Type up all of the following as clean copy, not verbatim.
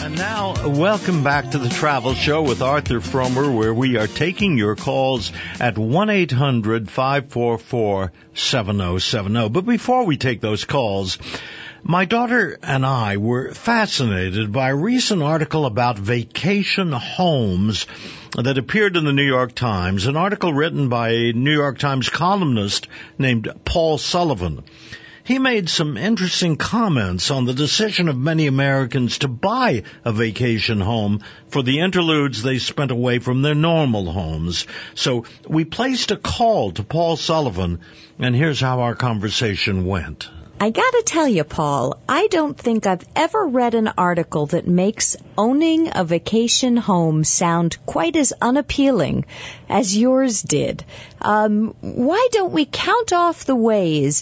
And now, welcome back to the Travel Show with Arthur Fromer, where we are taking your calls at 1-800-544-7070. But before we take those calls, my daughter and I were fascinated by a recent article about vacation homes that appeared in the New York Times, an article written by a New York Times columnist named Paul Sullivan. He made some interesting comments on the decision of many Americans to buy a vacation home for the interludes they spent away from their normal homes. So we placed a call to Paul Sullivan, and here's how our conversation went. I gotta tell you, Paul, I don't think I've ever read an article that makes owning a vacation home sound quite as unappealing as yours did. Why don't we count off the ways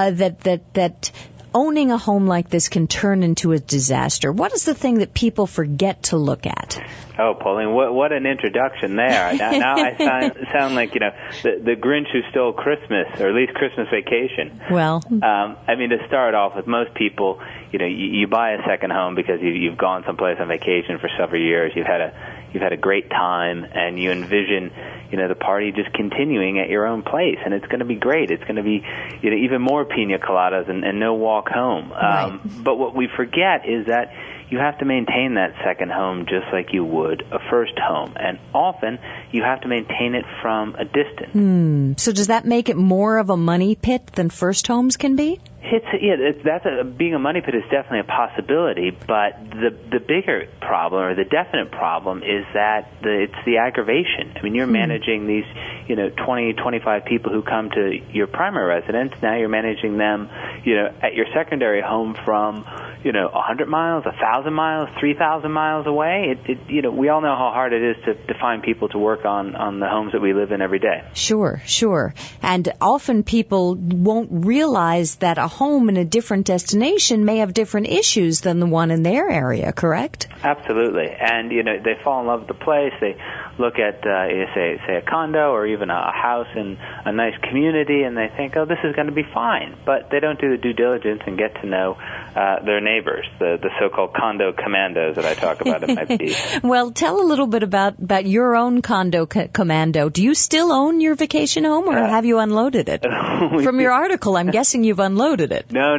that owning a home like this can turn into a disaster? What is the thing that people forget to look at? Oh, Pauline, what an introduction there. Now I sound like, the Grinch who stole Christmas, or at least Christmas Vacation. Well, to start off with, most people, you buy a second home because you've gone someplace on vacation for several years. You've had a great time, and you envision, the party just continuing at your own place, and it's going to be great. It's going to be, even more pina coladas and no walk home. Right. But what we forget is that you have to maintain that second home just like you would a first home, and often you have to maintain it from a distance. So does that make it more of a money pit than first homes can be? Being a money pit is definitely a possibility, but the bigger problem, or the definite problem, is that it's the aggravation. I mean, you're managing these, 20, 25 people who come to your primary residence. Now you're managing them, at your secondary home from, 100 miles, 1,000 miles, 3,000 miles away. We all know how hard it is to find people to work on the homes that we live in every day. Sure. And often people won't realize that a home in a different destination may have different issues than the one in their area, correct? Absolutely. And, they fall in love with the place. They look at, say a condo or even a house in a nice community, and they think, oh, this is going to be fine. But they don't do the due diligence and get to know their neighbors, the so-called condo commandos that I talk about in my piece. Well, tell a little bit about your own condo commando. Do you still own your vacation home, or have you unloaded it? From your article, I'm guessing you've unloaded it. No.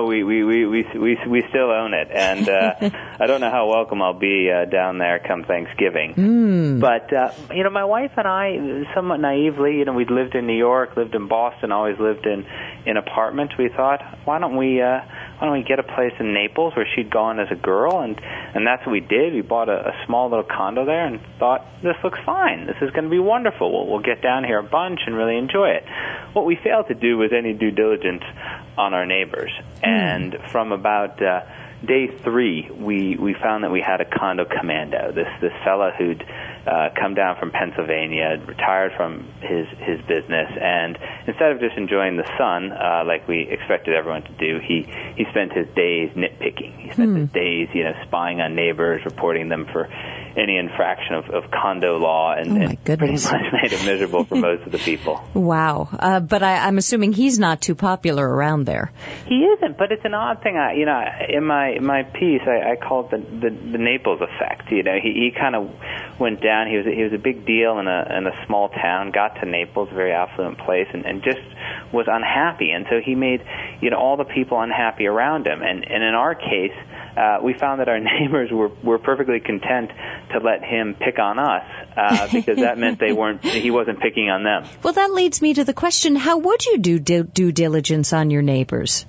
We still own it, and I don't know how welcome I'll be down there come Thanksgiving. But my wife and I, somewhat naively, we'd lived in New York, lived in Boston, always lived in apartments. We thought, why don't we get a place in Naples where she'd gone as a girl, and that's what we did. We bought a small little condo there and thought, this looks fine. This is going to be wonderful. We'll get down here a bunch and really enjoy it. What we failed to do was any due diligence on our neighbors. And from about day 3, we found that we had a condo commando, this fella who'd come down from Pennsylvania, retired from his business, and instead of just enjoying the sun like we expected everyone to do, he spent his days nitpicking. He spent his days, spying on neighbors, reporting them for any infraction of condo law, and pretty much made it miserable for most of the people. Wow. But I'm assuming he's not too popular around there. He isn't, but it's an odd thing. In my piece, I call it the Naples effect. He kind of went down. He was a big deal in a small town, got to Naples, a very affluent place, and just was unhappy. And so he made all the people unhappy around him. And in our case, we found that our neighbors were perfectly content to let him pick on us because that meant he wasn't picking on them. Well, that leads me to the question: how would you do due diligence on your neighbors?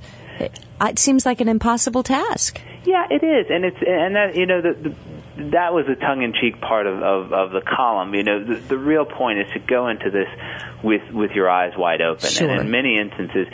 It seems like an impossible task. Yeah, it is, and that that was the tongue-in-cheek part of the column. The real point is to go into this with your eyes wide open. Sure. And in many instances,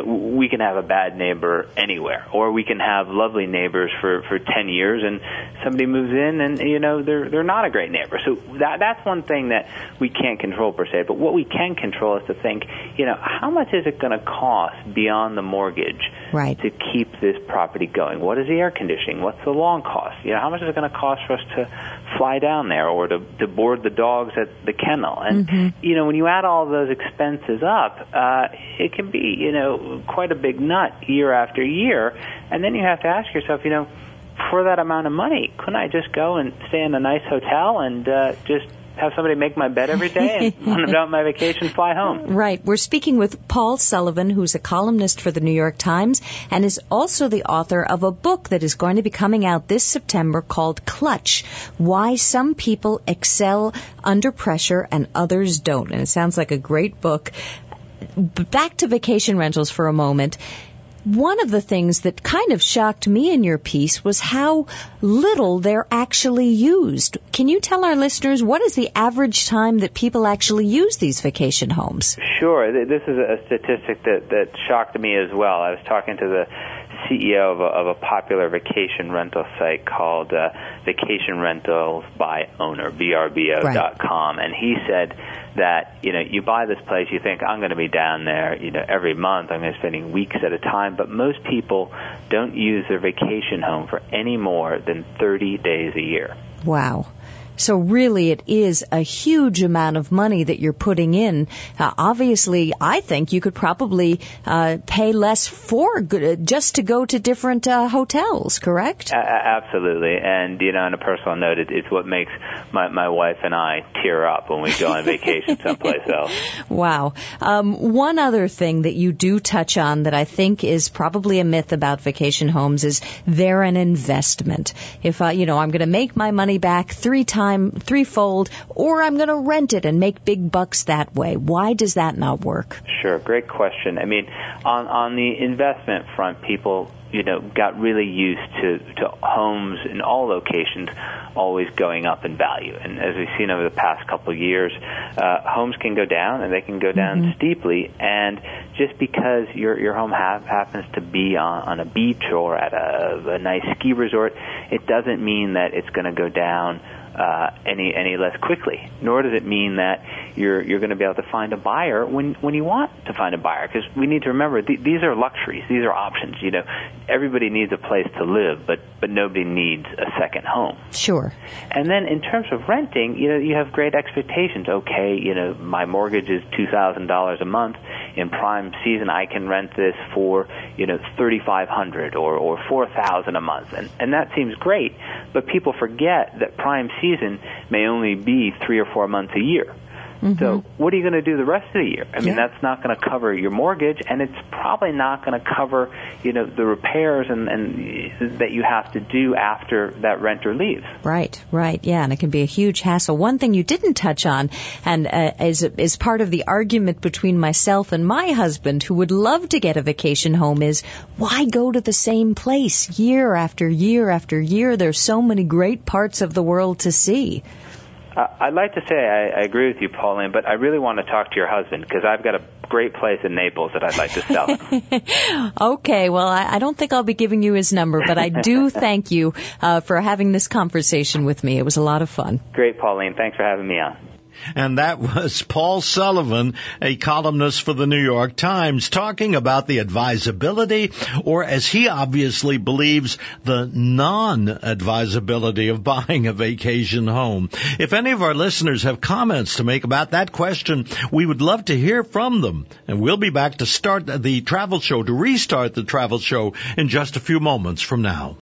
we can have a bad neighbor anywhere, or we can have lovely neighbors for 10 years, and somebody moves in and they're not a great neighbor. So that's one thing that we can't control per se. But what we can control is to think, how much is it going to cost beyond the mortgage to keep this property going? What is the air conditioning? What's the lawn cost? How much is it going to cost for us to fly down there, or to board the dogs at the kennel? And when you add all those expenses up, it can be quite a big nut year after year. And then you have to ask yourself, for that amount of money, couldn't I just go and stay in a nice hotel and just have somebody make my bed every day, and when I'm done with my vacation, fly home? Right. We're speaking with Paul Sullivan, who's a columnist for the New York Times and is also the author of a book that is going to be coming out this September called Clutch: Why Some People Excel Under Pressure and Others Don't. And it sounds like a great book. Back to vacation rentals for a moment. One of the things that kind of shocked me in your piece was how little they're actually used. Can you tell our listeners what is the average time that people actually use these vacation homes? Sure. This is a statistic that shocked me as well. I was talking to the CEO of a popular vacation rental site called Vacation Rentals by Owner, VRBO.com, right. And he said that, you buy this place, you think, I'm going to be down there, every month, I'm going to be spending weeks at a time, but most people don't use their vacation home for any more than 30 days a year. Wow. So really it is a huge amount of money that you're putting in. Obviously, I think you could probably pay less for just to go to different hotels, correct? Absolutely. And, on a personal note, it's what makes my wife and I tear up when we go on vacation someplace else. Wow. One other thing that you do touch on that I think is probably a myth about vacation homes is they're an investment. If, I'm going to make my money back threefold, or I'm going to rent it and make big bucks that way. Why does that not work? Sure, great question. I mean, on the investment front, people, got really used to homes in all locations always going up in value. And as we've seen over the past couple of years, homes can go down, and they can go down steeply. And just because your home happens to be on a beach or at a nice ski resort, it doesn't mean that it's going to go down any less quickly. Nor does it mean that you're going to be able to find a buyer when you want to find a buyer. Because we need to remember these are luxuries. These are options. Everybody needs a place to live, but nobody needs a second home. Sure. And then in terms of renting, you have great expectations. Okay, my mortgage is $2,000 a month. In prime season, I can rent this for $3,500 or $4,000 a month, and that seems great. But people forget that prime season may only be 3 or 4 months a year. Mm-hmm. So what are you going to do the rest of the year? I mean, that's not going to cover your mortgage, and it's probably not going to cover, the repairs and that you have to do after that renter leaves. Right, yeah, and it can be a huge hassle. One thing you didn't touch on, and is part of the argument between myself and my husband, who would love to get a vacation home, is why go to the same place year after year after year? There's so many great parts of the world to see. I'd like to say I agree with you, Pauline, but I really want to talk to your husband because I've got a great place in Naples that I'd like to sell him. Okay, well, I don't think I'll be giving you his number, but I do thank you for having this conversation with me. It was a lot of fun. Great, Pauline. Thanks for having me on. And that was Paul Sullivan, a columnist for the New York Times, talking about the advisability, or as he obviously believes, the non-advisability of buying a vacation home. If any of our listeners have comments to make about that question, we would love to hear from them. And we'll be back to restart the travel show in just a few moments from now.